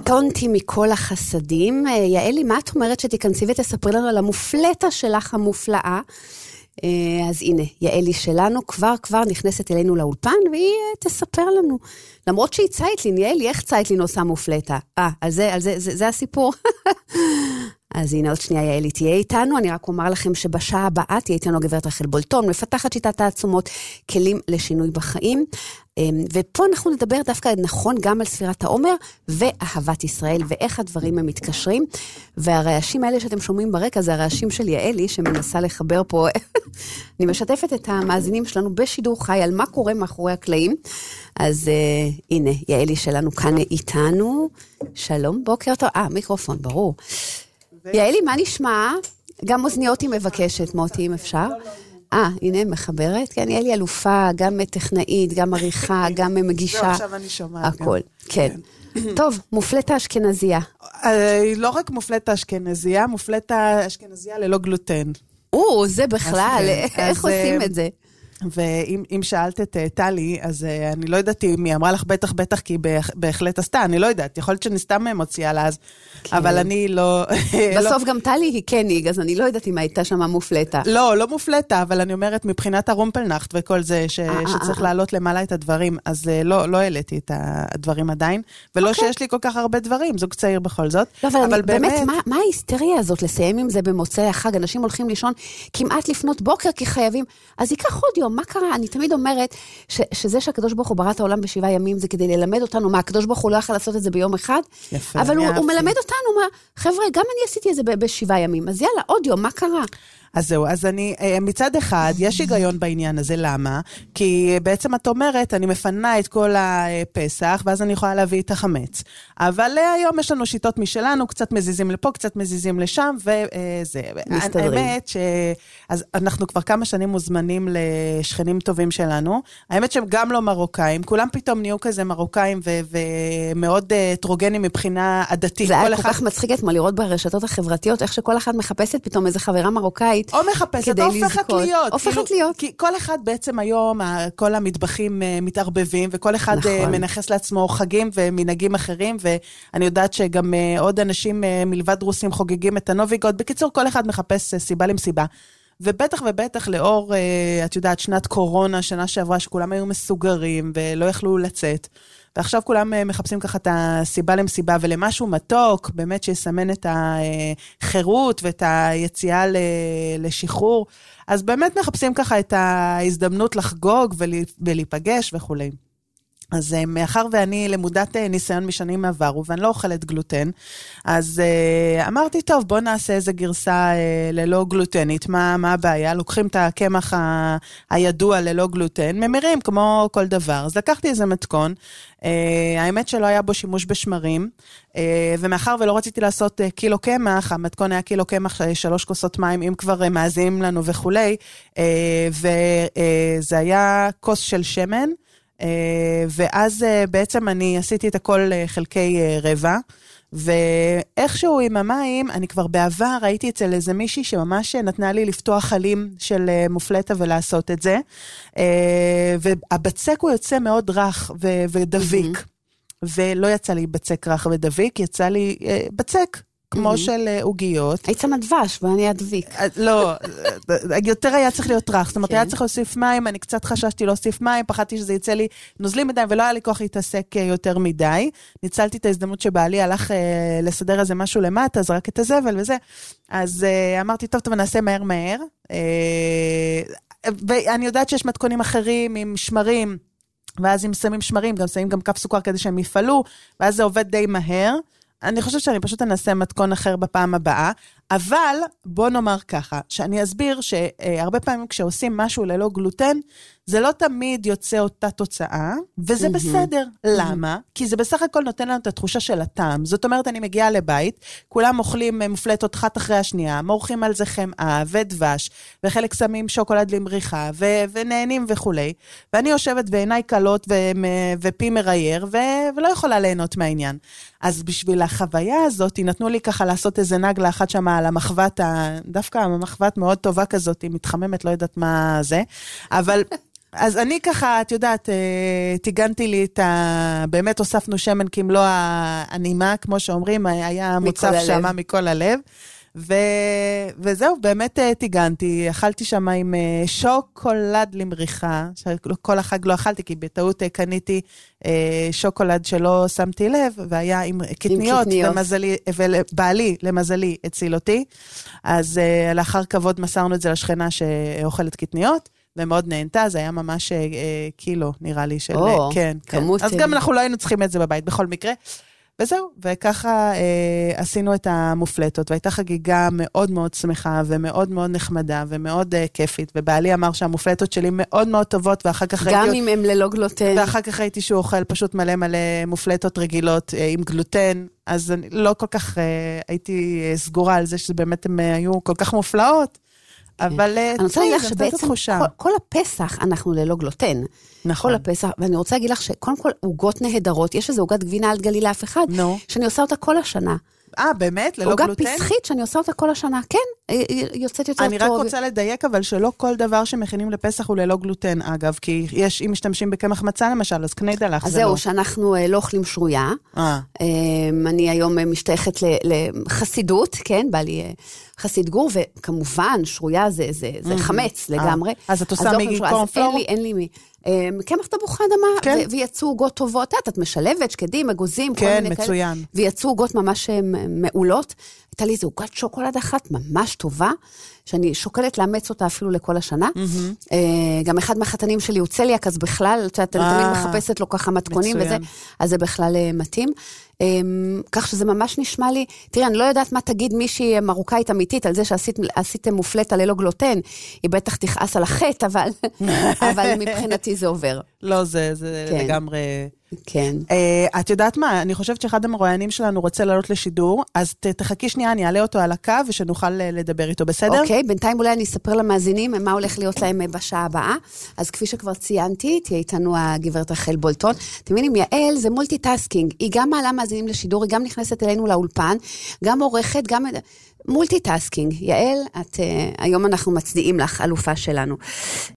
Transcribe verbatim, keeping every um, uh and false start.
קטונתי מכל החסדים. יעלי, מה את אומרת שתיכנסי ותספרי לנו על המופלטה שלך המופלאה? אז הנה, יעלי שלנו כבר כבר נכנסת אלינו לאולפן, והיא תספר לנו. למרות שהיא צייטלין, יעלי, איך צייטלין עושה מופלטה? אה, על זה, על זה, זה, זה הסיפור. אז הנה עוד שנייה, יעלי תהיה איתנו. אני רק אומר לכם שבשעה הבאה תהיה איתנו גברת רחל בולטון, מפתחת שיטת העצומות, כלים לשינוי בחיים. ופה אנחנו נדבר דווקא נכון גם על ספירת העומר ואהבת ישראל, ואיך הדברים הם מתקשרים. והרעשים האלה שאתם שומעים ברקע, זה הרעשים של יעלי, שמנסה לחבר פה. אני משתפת את המאזינים שלנו בשידור חי, על מה קורה מאחורי הקלעים. אז uh, הנה, יעלי שלנו כאן איתנו. שלום, בוקר טוב. אה, מיקרופון, ברור. יעלי, מה נשמע? גם אוזניות היא מבקשת, מוטי, אם אפשר. אה, הנה, מחברת. כן, יעלי אלופה, גם טכנאית, גם עריכה, גם מגישה. זהו, עכשיו אני שומעת. הכל, כן. טוב, מופלטה אשכנזיה. לא רק מופלטה אשכנזיה, מופלטה אשכנזיה ללא גלוטן. או, זה בכלל, איך עושים את זה? ואם שאלת את טלי, אז אני לא יודעת אם היא אמרה לך בטח בטח, כי היא בהחלט עשתה, אני לא יודעת, יכול להיות שנסתם מוציאה לה אז, אבל אני לא... בסוף גם טלי היא קניג, אז אני לא יודעת אם הייתה שמה מופלטה. לא, לא מופלטה, אבל אני אומרת, מבחינת הרומפלנחט וכל זה, שצריך לעלות למעלה את הדברים, אז לא העליתי את הדברים עדיין, ולא שיש לי כל כך הרבה דברים, זוג צעיר בכל זאת. אבל באמת, מה ההיסטריה הזאת לסיים עם זה במוצאי החג? אנשים הולכים לישון כמעט לפנות בוקר, כי חייבים, אז ייקח עוד יום. מה קרה? אני תמיד אומרת ש, שזה שהקדוש ברוך הוא ברא את העולם בשבעה ימים, זה כדי ללמד אותנו מה, הקדוש ברוך הוא לא יכול לעשות את זה ביום אחד, יפה, אבל הוא, הוא מלמד אותנו מה, חבר'ה, גם אני עשיתי את זה בשבעה ימים, אז יאללה, עוד יום, מה קרה? אז זהו, אז אני, מצד אחד, יש היגיון בעניין הזה, למה? כי בעצם את אומרת, אני מפנה את כל הפסח, ואז אני יכולה להביא את החמץ. אבל היום יש לנו שיטות משלנו, קצת מזיזים לפה, קצת מזיזים לשם, וזה. מסתדרים. האמת ש... אז אנחנו כבר כמה שנים מוזמנים לשכנים טובים שלנו, האמת שהם גם לא מרוקאים, כולם פתאום נהיו כזה מרוקאים, ו- ומאוד טרוגנים מבחינה עדתית. זה היה כל אחד... כך מצחיק אתמול לראות ברשתות החברתיות, איך שכל אחד מחפשת פתאום איזה חברה מרוקאית, או מחפשת, או הופכת להיות. הופכת כאילו, להיות. כי כל אחד בעצם היום, כל המטבחים מתערבבים, וכל אחד נכון. מנחס לעצמו חגים ומנהגים אחרים, ואני יודעת שגם עוד אנשים מלבד רוסים חוגגים את הנוביגוד. בקיצור, כל אחד מחפש סיבה למסיבה. ובטח ובטח לאור, את יודעת, שנת קורונה, שנה שעברה, שכולם היו מסוגרים ולא יכלו לצאת. ועכשיו כולם מחפשים ככה את הסיבה למסיבה, ולמשהו מתוק, באמת שיסמן את החירות ואת היציאה לשחרור. אז באמת מחפשים ככה את ההזדמנות לחגוג ולהיפגש וכו'. אז מאחר ואני למודת ניסיון משנים עברו, ואני לא אוכלת גלוטן, אז אמרתי, טוב, בוא נעשה איזה גרסה ללא גלוטנית. מה, מה הבעיה? לוקחים את הקמח הידוע ללא גלוטן, ממירים כמו כל דבר. אז לקחתי איזה מתכון, האמת שלא היה בו שימוש בשמרים, ומאחר ולא רציתי לעשות קילו קמח, המתכון היה קילו קמח, שלוש כוסות מים, אם כבר מאזינים לנו וכולי, וזה היה כוס של שמן, ואז בעצם אני עשיתי את הכל חלקי רבע, ואיכשהו עם המים, אני כבר בעבר ראיתי אצל איזה מישהי שממש נתנה לי לפתוח חלים של מופלטה ולעשות את זה, והבצק הוא יוצא מאוד רך ודביק, ולא יצא לי בצק רך ודביק, יצא לי בצק. כמו של עוגיות. היית שמה דבש, ואני אדביק. לא, יותר היה צריך להיות רך, זאת אומרת, היה צריך להוסיף מים, אני קצת חששתי להוסיף מים, פחדתי שזה יצא לי נוזלים מדי, ולא היה לי כוח להתעסק יותר מדי. ניצלתי את ההזדמנות שבעלי הלך לסדר איזה משהו למטה, אז רק את הזבל וזה. אז אמרתי, טוב, טוב, נעשה מהר מהר. ואני יודעת שיש מתכונים אחרים עם שמרים, ואז אם שמים שמרים, גם שמים גם כף סוכר כדי שהם יפעלו, ואז זה עובד די מהר. אני חושבת שאני פשוט אנסה מתכון אחר בפעם הבאה, אבל בוא נאמר ככה, שאני אסביר שהרבה פעמים כשעושים משהו ללא גלוטן, זה לא תמיד יוצא אותה תוצאה, וזה mm-hmm. בסדר. Mm-hmm. למה? כי זה בסך הכל נותן לנו את התחושה של הטעם. זאת אומרת, אני מגיעה לבית, כולם אוכלים מופלטות אחת אחרי השנייה, מורחים על זה חמאה ודבש, וחלק שמים שוקולד למריחה, ו- ונהנים וכו'. ואני יושבת בעיניי קלות ו- ופי מרייר, ו- ולא יכולה ליהנות מהעניין. אז בשביל החוויה הזאת, נתנו לי ככה לעשות איזה נגלה אחת שמה על המחוות, דווקא המחוות מאוד טובה כזאת, היא מתחממת, לא יודעת מה זה, אבל אז אני ככה, את יודעת, תיגנתי לי את ה... באמת הוספנו שמן כמלוא הנימה, כמו שאומרים, היה מוצף שמה מכל הלב. ו... וזהו, באמת תיגנתי, אכלתי שם עם שוקולד למריחה, שכל החג לא אכלתי, כי בטעות קניתי שוקולד שלא שמתי לב, והיה עם קטניות, ומזלי, ובעלי, למזלי, הציל אותי. אז לאחר כבוד מסרנו את זה לשכנה שאוכלת קטניות, ומאוד נהנתה, זה היה ממש קילו, נראה לי, של... כן, כן. אז גם אנחנו לא היינו צריכים את זה בבית, בכל מקרה. וזהו, וככה אה, עשינו את המופלטות, והייתה חגיגה מאוד מאוד שמחה, ומאוד מאוד נחמדה, ומאוד אה, כיפית, ובעלי אמר שהמופלטות שלי מאוד מאוד טובות, ואחר כך גם ראיתי... אם הם ללא גלוטן. ואחר כך ראיתי שהוא אוכל פשוט מלא מלא מופלטות רגילות, אה, עם גלוטן, אז אני לא כל כך אה, הייתי אה, סגורה על זה, שבאמת הם אה, היו כל כך מופלאות, אבל אני רוצה להגיד לך שבעצם כל, כל הפסח אנחנו ללא גלוטן. נכון. כל הפסח, ואני רוצה להגיד לך שקודם כל עוגות נהדרות, יש איזו עוגת גבינה על גליל לאף אחד, no. שאני עושה אותה כל השנה. אה, באמת? ללא גלוטן? עוגה פסחית שאני עושה אותה כל השנה, כן, יוצאת יותר אני טוב. אני רק רוצה לדייק, אבל שלא כל דבר שמכינים לפסח הוא ללא גלוטן, אגב, כי יש, אם משתמשים בקמח מצה למשל, אז קנה דלך, אז זה זהו, לא. שאנחנו לא אוכלים שרויה. אה. אני היום משתייכת לחסידות, כן, בא לי חסיד גור, וכמובן, שרויה זה, זה, זה חמץ לגמרי. אז את עושה מקורנפלור? אין לי, אין לי מי. קמח תפוחי אדמה, ויצאו עוגות טובות, את משלבת, שקדים, אגוזים, כל מיני כאלה. כן, מצוין. ויצאו עוגות ממש מעולות. הייתה לי איזו עוגת שוקולד אחת ממש טובה, שאני שוקלת לאמץ אותה אפילו לכל השנה. גם אחד מהחתנים שלי הוא צליאק, אז בכלל, אתה תמיד מחפשת לו ככה מתכונים וזה, אז זה בכלל מתאים. כך שזה ממש נשמע לי, תראי, אני לא יודעת מה תגיד מישהי מרוקאית אמיתית, על זה שעשיתם מופלטה ללא גלוטן, היא בטח תכעס על החטא, אבל, אבל מבחינתי זה עובר. לא, זה, זה כן. לגמרי... כן. Uh, את יודעת מה? אני חושבת שאחד המרואיינים שלנו רוצה לעלות לשידור, אז ת, תחכי שנייה, אני אעלה אותו על הקו, ושנוכל לדבר איתו, בסדר? אוקיי, בינתיים אולי אני אספר למאזינים מה הולך להיות להם בשעה הבאה. אז כפי שכבר ציינתי, תהיה איתנו הגברת רחל בולטון. אתם מבינים, יעל זה מולטיטאסקינג, היא גם מעלה מאזינים לשידור, היא גם נכנסת אלינו לאולפן, גם עורכת, גם... מולטיטאסקינג. יעל, את, uh, היום אנחנו מצדיעים לך, אלופה שלנו.